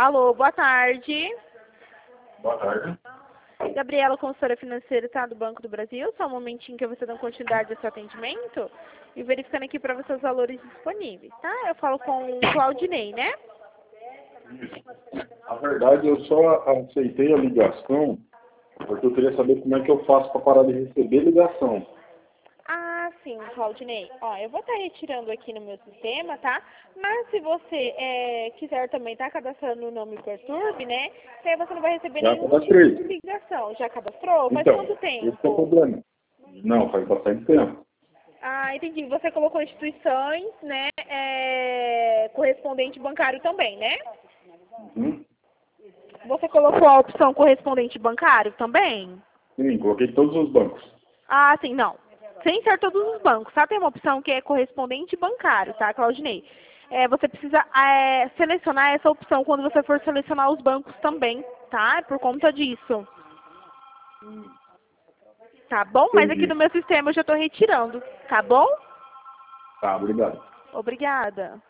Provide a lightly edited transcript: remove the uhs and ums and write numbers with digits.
Alô, boa tarde. Boa tarde. Gabriela, consultora financeira, tá, do Banco do Brasil. Só um momentinho que eu vou dando continuidade ao seu atendimento e verificando aqui para você os valores disponíveis, tá? Eu falo com o Claudinei, né? Na verdade, eu só aceitei a ligação porque eu queria saber como é que eu faço para parar de receber ligação. Ah, sim, Claudinei. Ó, eu vou estar retirando aqui no meu sistema, tá? Mas se você quiser também estar cadastrando o nome Perturbe, né? Que aí você não vai receber Já nenhum tipo cadastrei. de ligação. Já cadastrou? Faz Então, quanto esse é o tempo? problema. Não, faz bastante tempo. Ah, entendi. Você colocou instituições, né? Correspondente bancário também, né? Uhum. Você colocou a opção correspondente bancário também? Sim, coloquei todos os bancos. Ah, sim, não. Sem ser todos os bancos, tá? Tem uma opção que é correspondente bancário, tá, Claudinei? Você precisa selecionar essa opção quando você for selecionar os bancos também, tá? Por conta disso. Tá bom? Mas aqui Entendi. no meu sistema eu já tô retirando, tá bom? Tá, obrigado. Obrigada.